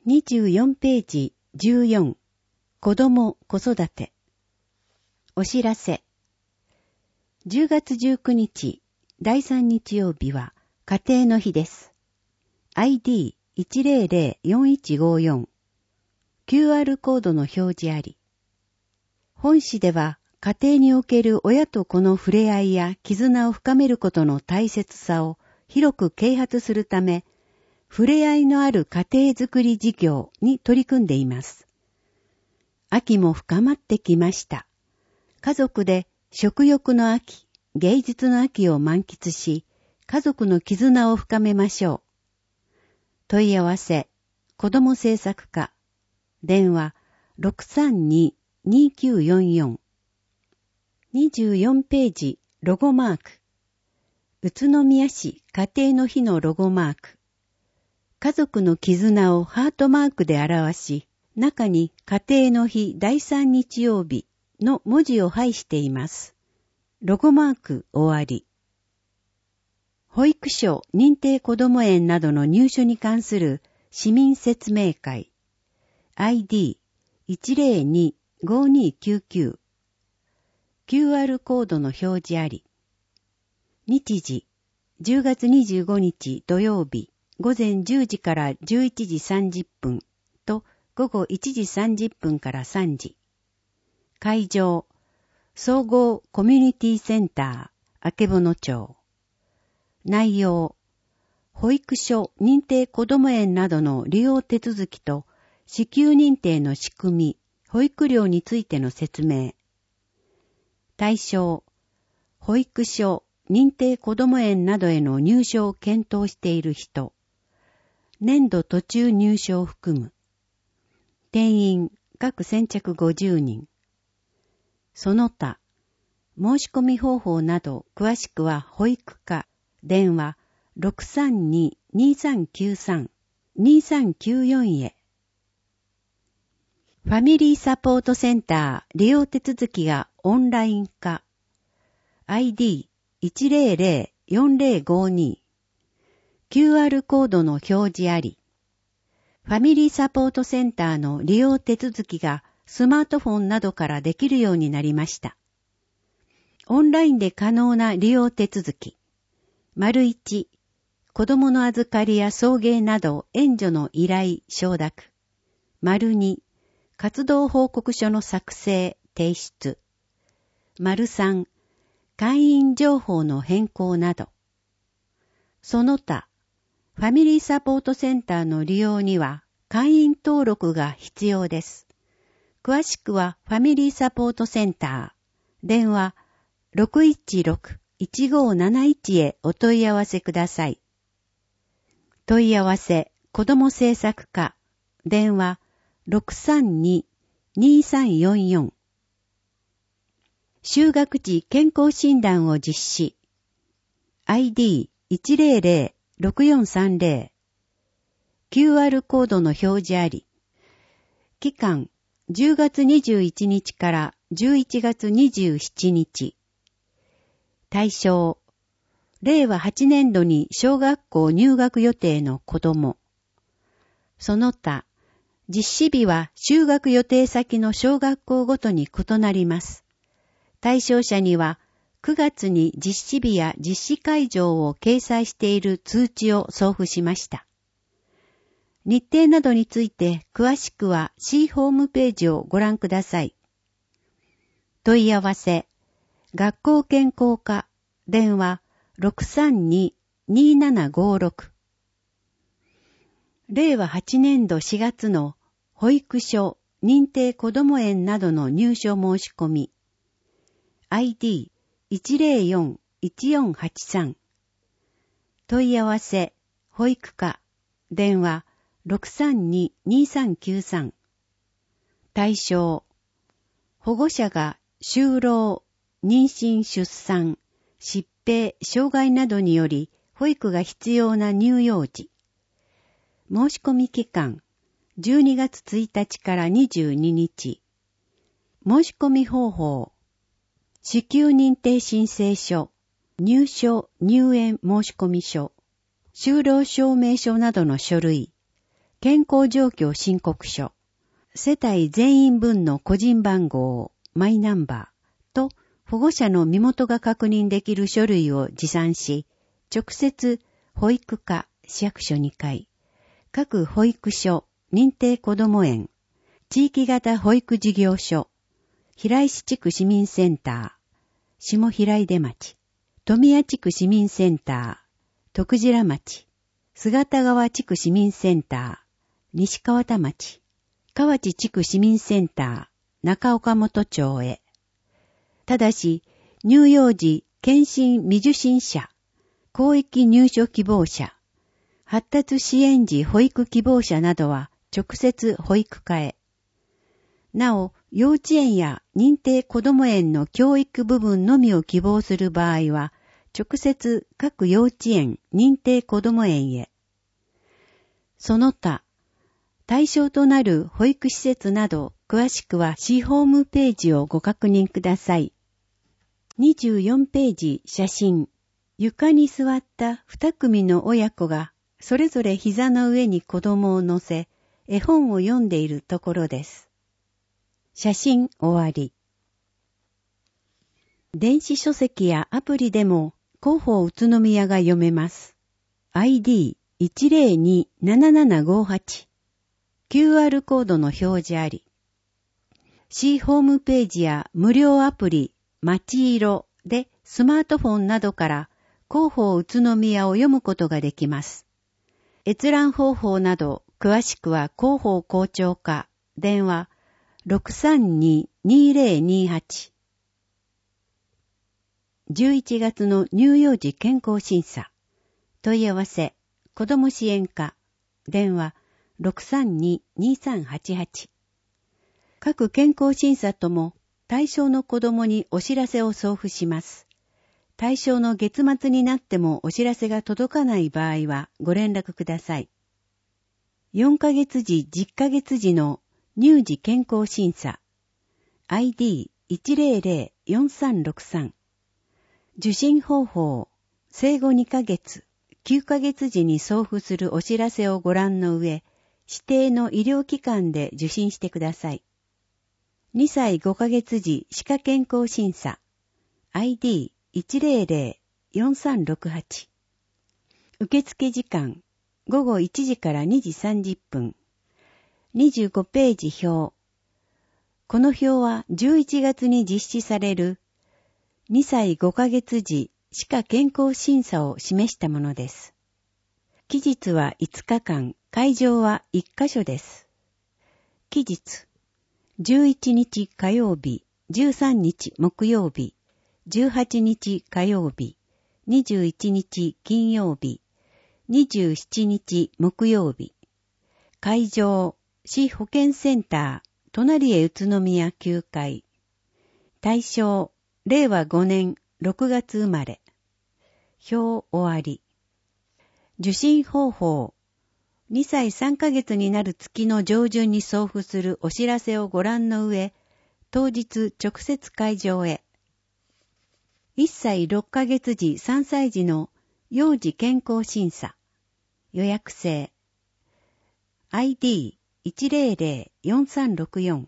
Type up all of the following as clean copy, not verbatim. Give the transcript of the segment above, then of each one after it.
24ページ14、子供子育て。お知らせ。10月19日、第3日曜日は家庭の日です。ID1004154。QR コードの表示あり。本誌では家庭における親と子の触れ合いや絆を深めることの大切さを広く啓発するため、触れ合いのある家庭づくり事業に取り組んでいます。秋も深まってきました。家族で食欲の秋、芸術の秋を満喫し、家族の絆を深めましょう。問い合わせ、子ども政策課、電話 632-2944。24ページ、ロゴマーク。宇都宮市家庭の日のロゴマーク。家族の絆をハートマークで表し、中に家庭の日第3日曜日の文字を配しています。ロゴマーク終わり。保育所、認定こども園などの入所に関する市民説明会。ID102-5299。QR コードの表示あり。日時、10月25日土曜日。午前10時から11時30分と午後1時30分から3時。会場、総合コミュニティセンター、あけぼの町。内容、保育所認定こども園などの利用手続きと支給認定の仕組み、保育料についての説明。対象、保育所認定こども園などへの入所を検討している人。年度途中入所を含む。定員各先着50人。その他、申し込み方法など詳しくは保育課、電話 632-2393-2394 へ。ファミリーサポートセンター利用手続きがオンライン化。ID1004052。QR コードの表示あり。ファミリーサポートセンターの利用手続きがスマートフォンなどからできるようになりました。オンラインで可能な利用手続き。1、子供の預かりや送迎など援助の依頼、承諾。2、活動報告書の作成、提出。3、会員情報の変更など。その他、ファミリーサポートセンターの利用には会員登録が必要です。詳しくはファミリーサポートセンター、電話 616-1571 へお問い合わせください。問い合わせ、子ども政策課、電話 632-2344。就学時健康診断を実施。ID100-6430。QR コードの表示あり。期間、10月21日から11月27日。対象、令和8年度に小学校入学予定の子ども。その他、実施日は就学予定先の小学校ごとに異なります。対象者には、9月に実施日や実施会場を掲載している通知を送付しました。日程などについて詳しくは C ホームページをご覧ください。問い合わせ、学校健康課、電話 632-2756。令和8年度4月の保育所、認定こども園などの入所申し込み。ID104-1483。問い合わせ、保育課、電話 632-2393。対象、保護者が就労、妊娠出産、疾病、障害などにより保育が必要な乳幼児。申し込み期間、12月1日から22日。申し込み方法、支給認定申請書、入所入園申込書、就労証明書などの書類、 健康状況申告書、世帯全員分の個人番号、マイナンバーと保護者の身元が確認できる書類を持参し、直接保育課、市役所2階、各保育所、認定こども園、地域型保育事業所、平石地区市民センター、下平出町、富谷地区市民センター、徳白町、姿川地区市民センター、西川田町、河内地区市民センター、中岡本町へ。ただし、乳幼児、検診未受診者、広域入所希望者、発達支援時保育希望者などは直接保育課へ。なお、幼稚園や認定こども園の教育部分のみを希望する場合は、直接各幼稚園、認定こども園へ。その他、対象となる保育施設など、詳しくは市ホームページをご確認ください。24ページ写真。床に座った2組の親子が、それぞれ膝の上に子供を乗せ、絵本を読んでいるところです。写真終わり。電子書籍やアプリでも広報宇都宮が読めます。ID1027758 QR コードの表示あり。市ホームページや無料アプリまちいろでスマートフォンなどから広報宇都宮を読むことができます。閲覧方法など詳しくは広報校長課電話 632-2028 11月の乳幼児健康審査問い合わせ子ども支援課電話 632-2388 各健康審査とも対象の子どもにお知らせを送付します。対象の月末になってもお知らせが届かない場合はご連絡ください。4ヶ月時、10ヶ月時の乳児健康審査 ID1004363 受診方法生後2ヶ月、9ヶ月時に送付するお知らせをご覧の上、指定の医療機関で受診してください。2歳5ヶ月時歯科健康審査 ID1004368 受付時間午後1時から2時30分25ページ表この表は11月に実施される2歳5ヶ月時歯科健康審査を示したものです。期日は5日間、会場は1カ所です。期日11日火曜日、13日木曜日、18日火曜日、21日金曜日、27日木曜日。会場、市保健センター、隣へ宇都宮9階。対象、令和5年6月生まれ。表終わり。受診方法。2歳3ヶ月になる月の上旬に送付するお知らせをご覧の上、当日直接会場へ。1歳6ヶ月時3歳児の幼児健康審査。予約制。ID1004364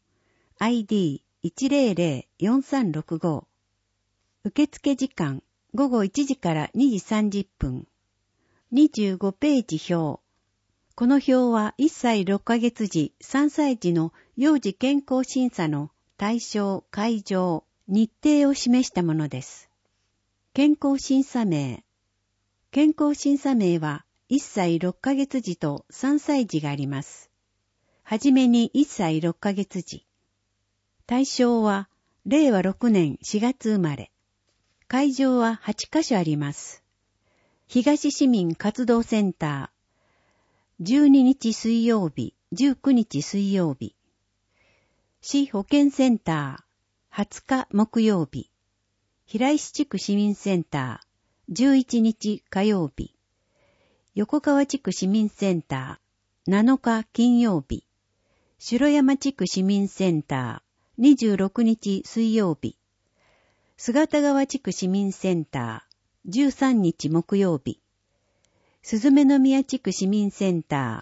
ID1004365 受付時間午後1時から2時30分25ページ表この表は1歳6ヶ月時3歳児の幼児健康審査の対象、会場、日程を示したものです。健康審査名。健康審査名は1歳6ヶ月時と3歳児があります。はじめに1歳6ヶ月時。対象は令和6年4月生まれ。会場は8カ所あります。東市民活動センター。12日水曜日、19日水曜日。市保健センター、20日木曜日。平石地区市民センター、11日火曜日。横川地区市民センター、7日金曜日。城山地区市民センター、26日水曜日。姿川地区市民センター、13日木曜日。鈴目宮地区市民センタ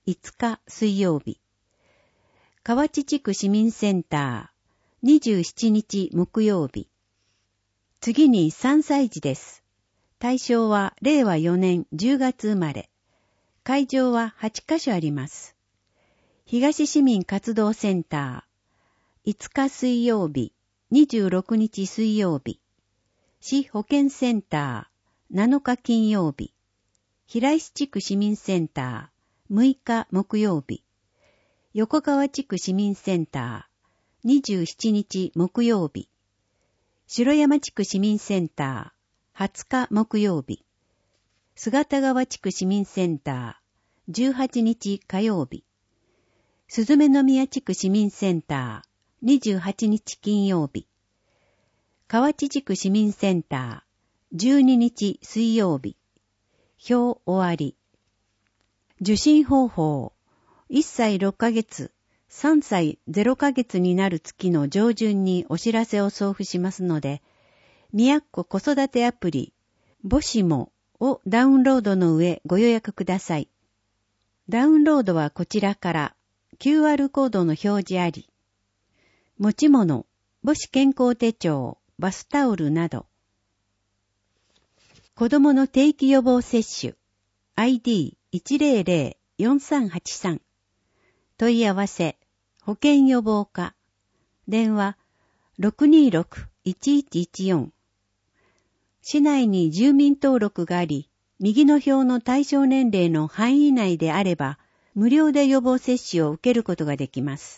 5日水曜日。河内地区市民センター27日木曜日。次に3歳児です。対象は令和4年10月生まれ。会場は8カ所あります。東市民活動センター5日水曜日、26日水曜日。市保健センター7日金曜日。平石地区市民センター6日木曜日。横川地区市民センター27日木曜日。城山地区市民センター20日木曜日。姿川地区市民センター18日火曜日。鈴目宮地区市民センター28日金曜日。河内地区市民センター12日水曜日。表終わり。受診方法。1歳6ヶ月、3歳0ヶ月になる月の上旬にお知らせを送付しますので、みやっこ子育てアプリ、母子もをダウンロードの上ご予約ください。ダウンロードはこちらから QR コードの表示あり、持ち物、母子健康手帳、バスタオルなど、子供の定期予防接種、ID100-4383、問い合わせ、保健予防課、電話 626-1114。市内に住民登録があり、右の表の対象年齢の範囲内であれば、無料で予防接種を受けることができます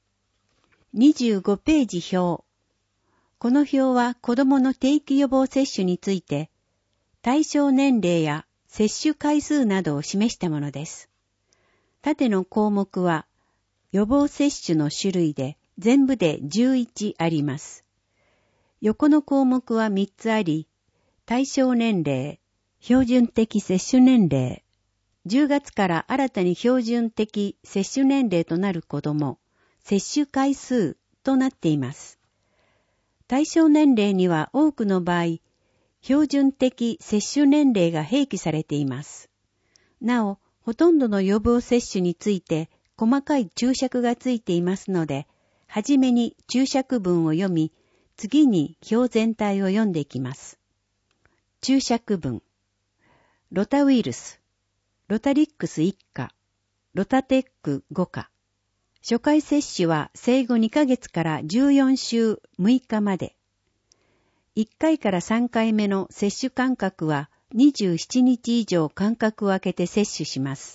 。25ページ表。この表は子供の定期予防接種について、対象年齢や接種回数などを示したものです。縦の項目は、予防接種の種類で全部で11あります。横の項目は3つあり、対象年齢、標準的接種年齢、10月から新たに標準的接種年齢となる子供、接種回数となっています。対象年齢には多くの場合、標準的接種年齢が併記されています。なお、ほとんどの予防接種について細かい注釈がついていますので、はじめに注釈文を読み、次に表全体を読んでいきます。注釈文。ロタウイルス、ロタリックス1価、ロタテック5価。初回接種は生後2ヶ月から14週6日まで。1回から3回目の接種間隔は27日以上間隔を空けて接種します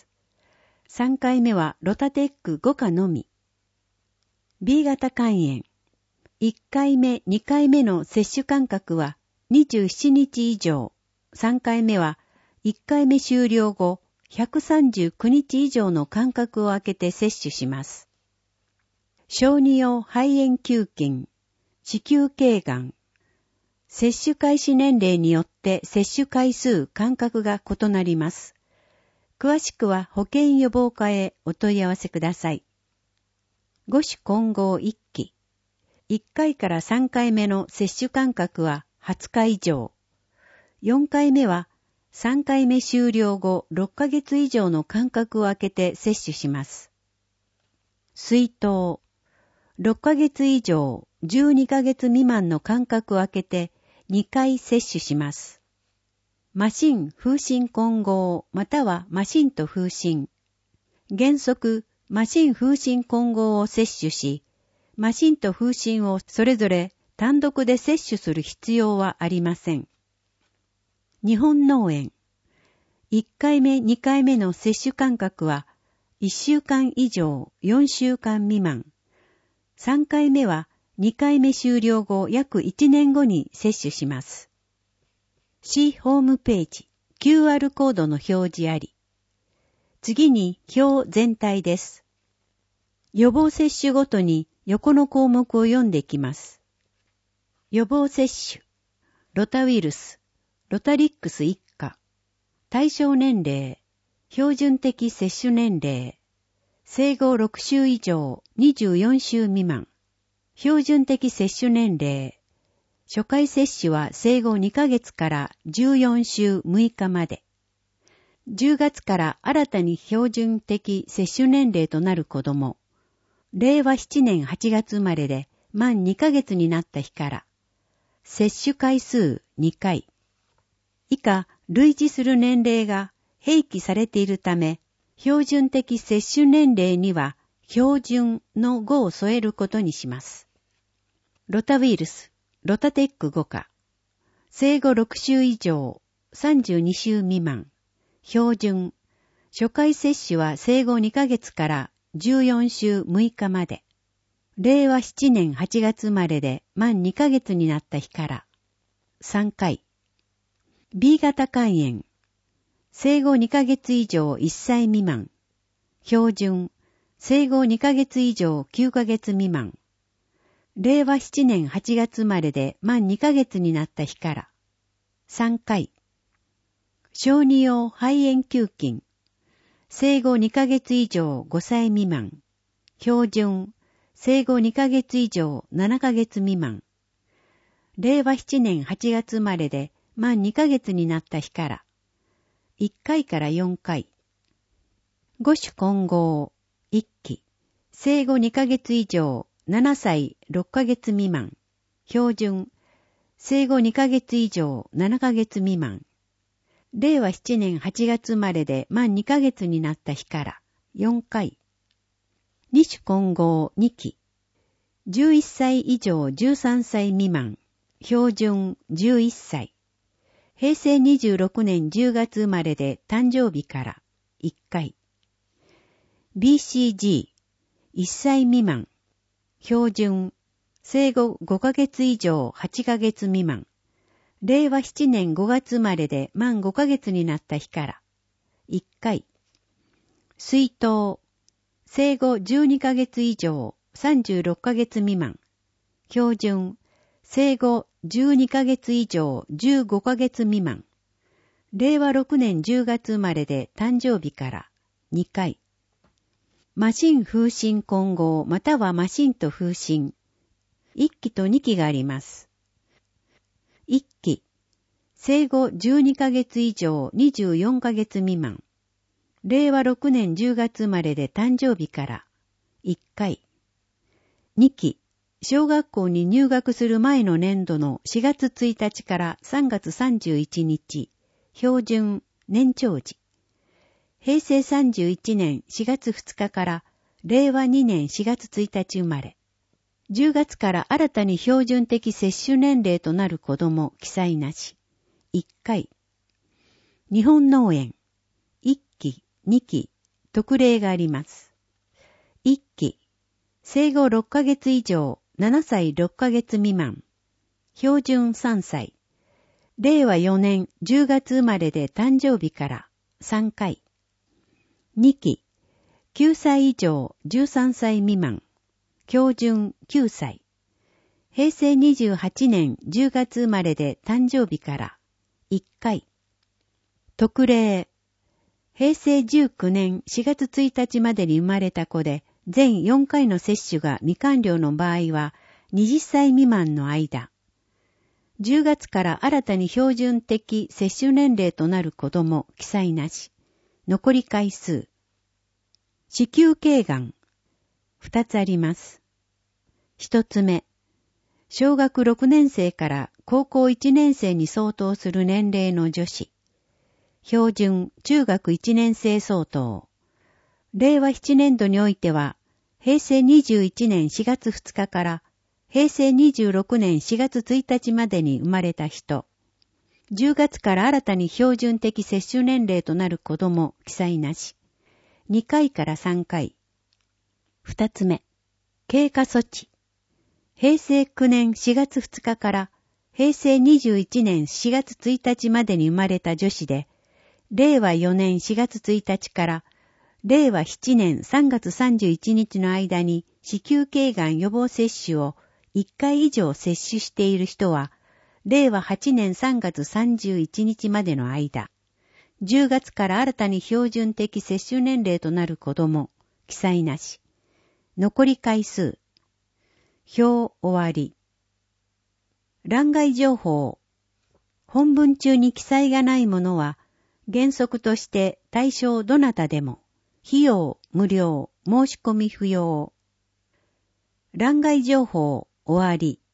。3回目はロタテック5価のみ。B 型肝炎。1回目、2回目の接種間隔は27日以上。3回目は1回目終了後139日以上の間隔を空けて接種します。小児用肺炎球菌、子宮頸がん。接種開始年齢によって接種回数、間隔が異なります。詳しくは保健予防課へお問い合わせください。母子混合1期。1回から3回目の接種間隔は20日以上。4回目は3回目終了後6ヶ月以上の間隔を空けて接種します。水筒。6ヶ月以上、12ヶ月未満の間隔を空けて2回接種します。マシン風疹混合またはマシンと風疹。原則、マシン風疹混合を接種し、マシンと風疹をそれぞれ単独で接種する必要はありません。日本脳炎。1回目、2回目の接種間隔は1週間以上、4週間未満。3回目は2回目終了後約1年後に接種します。市ホームページ、QR コードの表示あり。次に表全体です。予防接種ごとに横の項目を読んでいきます。予防接種、ロタウイルス、ロタリックス1価、対象年齢、標準的接種年齢、生後6週以上24週未満、標準的接種年齢、初回接種は生後2ヶ月から14週6日まで。 10月から新たに標準的接種年齢となる子供、令和7年8月生まれで満2ヶ月になった日から、接種回数2回。以下、類似する年齢が併記されているため、標準的接種年齢には標準の語を添えることにします。ロタウイルス、ロタテック5価。生後6週以上、32週未満。標準。初回接種は生後2ヶ月から14週6日まで。令和7年8月生まれで満2ヶ月になった日から3回。B 型肝炎。生後2ヶ月以上1歳未満。標準。生後2ヶ月以上9ヶ月未満。令和7年8月生まれで満2ヶ月になった日から3回。小児用肺炎球菌。生後2ヶ月以上5歳未満。標準。生後2ヶ月以上7ヶ月未満。令和7年8月生まれで満2ヶ月になった日から1回から4回。五種混合1期。生後2ヶ月以上7歳6ヶ月未満。標準。生後2ヶ月以上7ヶ月未満。令和7年8月生まれで満2ヶ月になった日から4回。二種混合2期。11歳以上13歳未満。標準11歳。平成26年10月生まれで誕生日から1回。BCG。1歳未満。標準。生後5ヶ月以上8ヶ月未満。令和7年5月生まれで満5ヶ月になった日から1回。水筒。生後12ヶ月以上36ヶ月未満。標準。生後12ヶ月以上15ヶ月未満。令和6年10月生まれで誕生日から2回。マシン風疹混合またはマシンと風疹。1期と2期があります。1期。生後12ヶ月以上24ヶ月未満。令和6年10月生まれで誕生日から1回。2期。小学校に入学する前の年度の4月1日から3月31日。標準年長時。平成31年4月2日から令和2年4月1日生まれ。10月から新たに標準的接種年齢となる子供記載なし。1回。日本脳炎。1期、2期、特例があります。1期。生後6ヶ月以上7歳6ヶ月未満。標準3歳。令和4年10月生まれで誕生日から3回。2期。9歳以上13歳未満。標準9歳。平成28年10月生まれで誕生日から1回。特例。平成19年4月1日までに生まれた子で全4回の接種が未完了の場合は20歳未満の間。10月から新たに標準的接種年齢となる子供記載なし。残り回数。子宮頸がん。2つあります。1つ目。小学6年生から高校1年生に相当する年齢の女子。標準中学1年生相当。令和7年度においては、平成21年4月2日から平成26年4月1日までに生まれた人。10月から新たに標準的接種年齢となる子供記載なし。2回から3回。2つ目。経過措置。平成9年4月2日から平成21年4月1日までに生まれた女子で、令和4年4月1日から令和7年3月31日の間に子宮頸がん予防接種を1回以上接種している人は、令和8年3月31日までの間、10月から新たに標準的接種年齢となる子供、記載なし。残り回数。表終わり。欄外情報。本文中に記載がないものは、原則として対象どなたでも、費用無料、申し込み不要。欄外情報終わり。